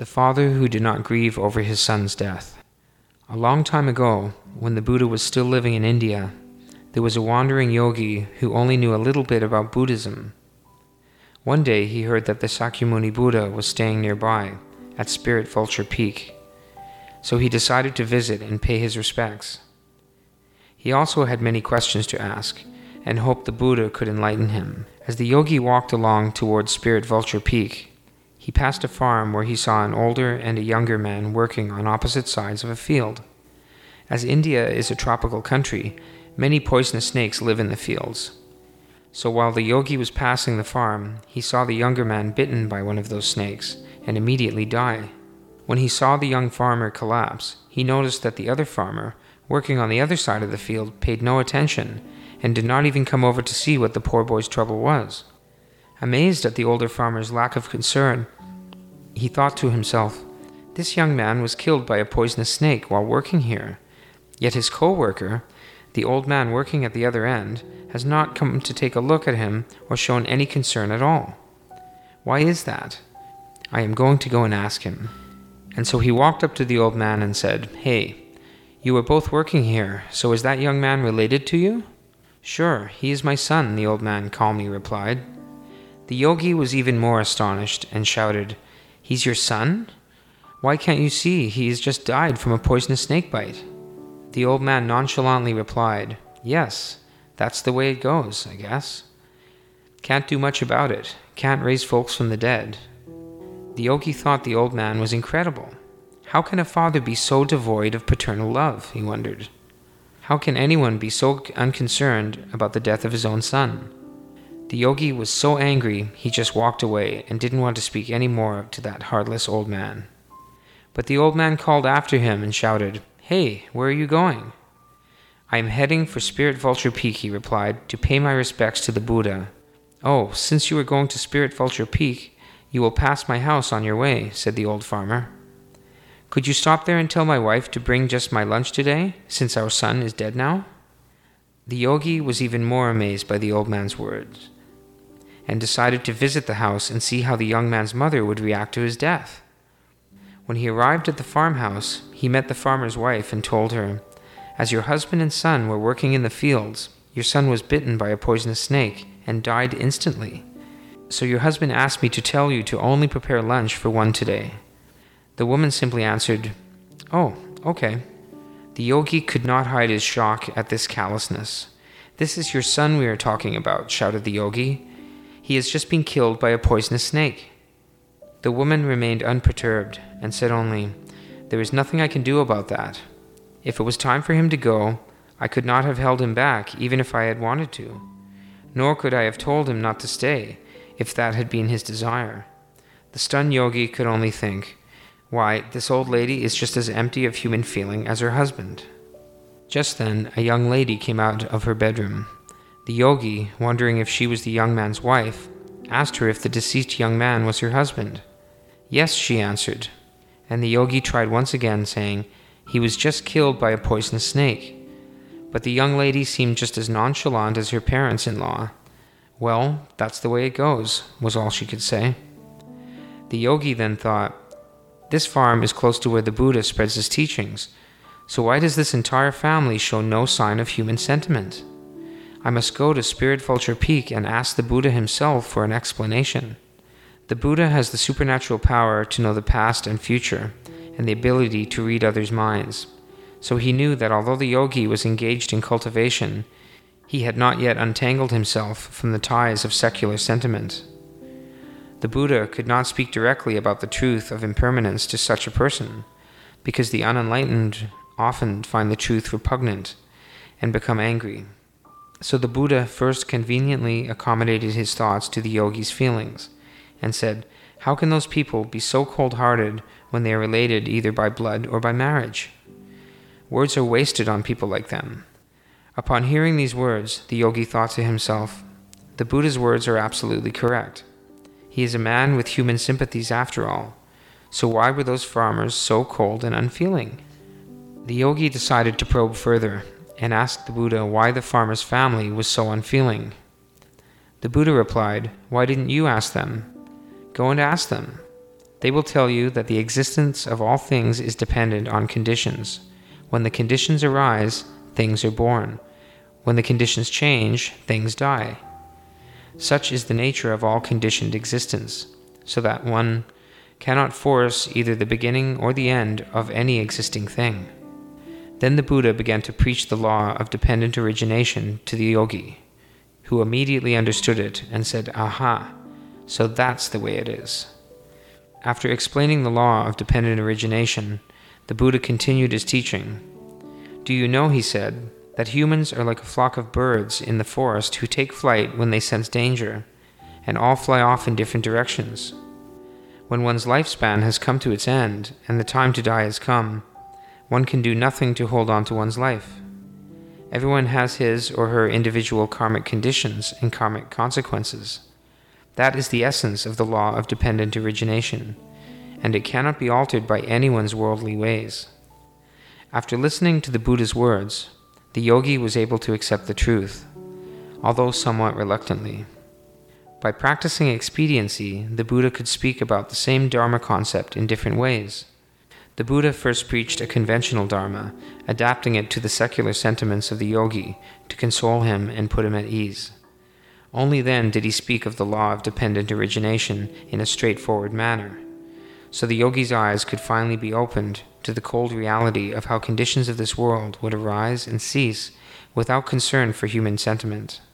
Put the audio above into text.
father who did not grieve over his son's death. A long time ago, when the Buddha was still living in India, there was a wandering yogi who only knew a little bit about Buddhism. One day he heard that the Sakyamuni Buddha was staying nearby, at Spirit Vulture Peak, so he decided to visit and pay his respects. He also had many questions to ask, and hoped the Buddha could enlighten him. As the yogi walked along towards Spirit Vulture Peak, he passed a farm where he saw an older and a younger man working on opposite sides of a field. As India is a tropical country, many poisonous snakes live in the fields. So while the yogi was passing the farm, he saw the younger man bitten by one of those snakes and immediately die. When he saw the young farmer collapse, he noticed that the other farmer, working on the other side of the field, paid no attention and did not even come over to see what the poor boy's trouble was. Amazed at the older farmer's lack of concern, he thought to himself, "This young man was killed by a poisonous snake while working here, yet his co-worker, the old man working at the other end, has not come to take a look at him or shown any concern at all. Why is that? I am going to go and ask him." And so he walked up to the old man and said, "Hey, you are both working here, so is that young man related to you?" "Sure, he is my son," the old man calmly replied. The yogi was even more astonished and shouted, "He's your son? Why can't you see he has just died from a poisonous snake bite?" The old man nonchalantly replied, "Yes, that's the way it goes, I guess. Can't do much about it, can't raise folks from the dead." The yogi thought the old man was incredible. How can a father be so devoid of paternal love, he wondered. How can anyone be so unconcerned about the death of his own son? The yogi was so angry he just walked away and didn't want to speak any more to that heartless old man. But the old man called after him and shouted, "Hey, where are you going?" "I am heading for Spirit Vulture Peak," he replied, "to pay my respects to the Buddha." "Oh, since you are going to Spirit Vulture Peak, you will pass my house on your way," said the old farmer. "Could you stop there and tell my wife to bring just my lunch today, since our son is dead now?" The yogi was even more amazed by the old man's words, and decided to visit the house and see how the young man's mother would react to his death. When he arrived at the farmhouse, he met the farmer's wife and told her, "As your husband and son were working in the fields, your son was bitten by a poisonous snake and died instantly. So your husband asked me to tell you to only prepare lunch for one today." The woman simply answered, "Oh, okay." The yogi could not hide his shock at this callousness. "This is your son we are talking about," shouted the yogi. "He has just been killed by a poisonous snake." The woman remained unperturbed and said only, "There is nothing I can do about that. If it was time for him to go, I could not have held him back even if I had wanted to. Nor could I have told him not to stay if that had been his desire." The stunned yogi could only think, "Why, this old lady is just as empty of human feeling as her husband." Just then, a young lady came out of her bedroom. The yogi, wondering if she was the young man's wife, asked her if the deceased young man was her husband. "Yes," she answered. And the yogi tried once again, saying, "He was just killed by a poisonous snake." But the young lady seemed just as nonchalant as her parents-in-law. "Well, that's the way it goes," was all she could say. The yogi then thought, "This farm is close to where the Buddha spreads his teachings, so why does this entire family show no sign of human sentiment? I must go to Spirit Vulture Peak and ask the Buddha himself for an explanation. The Buddha has the supernatural power to know the past and future, and the ability to read others' minds. So he knew that although the yogi was engaged in cultivation, he had not yet untangled himself from the ties of secular sentiment. The Buddha could not speak directly about the truth of impermanence to such a person, because the unenlightened often find the truth repugnant and become angry. So the Buddha first conveniently accommodated his thoughts to the yogi's feelings, and said, "How can those people be so cold-hearted when they are related either by blood or by marriage? Words are wasted on people like them." Upon hearing these words, the yogi thought to himself, "The Buddha's words are absolutely correct. He is a man with human sympathies after all, so why were those farmers so cold and unfeeling?" The yogi decided to probe further, and asked the Buddha why the farmer's family was so unfeeling. The Buddha replied, "Why didn't you ask them? Go and ask them." They will tell you that the existence of all things is dependent on conditions. When the conditions arise, things are born. When the conditions change, things die. Such is the nature of all conditioned existence, so that one cannot force either the beginning or the end of any existing thing. Then the Buddha began to preach the law of dependent origination to the yogi, who immediately understood it and said, "Aha, so that's the way it is." After explaining the law of dependent origination, the Buddha continued his teaching. "Do you know," he said, "that humans are like a flock of birds in the forest who take flight when they sense danger, and all fly off in different directions? When one's lifespan has come to its end, and the time to die has come, one can do nothing to hold on to one's life. Everyone has his or her individual karmic conditions and karmic consequences. That is the essence of the law of dependent origination, and it cannot be altered by anyone's worldly ways." After listening to the Buddha's words, the yogi was able to accept the truth, although somewhat reluctantly. By practicing expediency, the Buddha could speak about the same Dharma concept in different ways. The Buddha first preached a conventional Dharma, adapting it to the secular sentiments of the yogi to console him and put him at ease. Only then did he speak of the law of dependent origination in a straightforward manner, so the yogi's eyes could finally be opened to the cold reality of how conditions of this world would arise and cease without concern for human sentiment.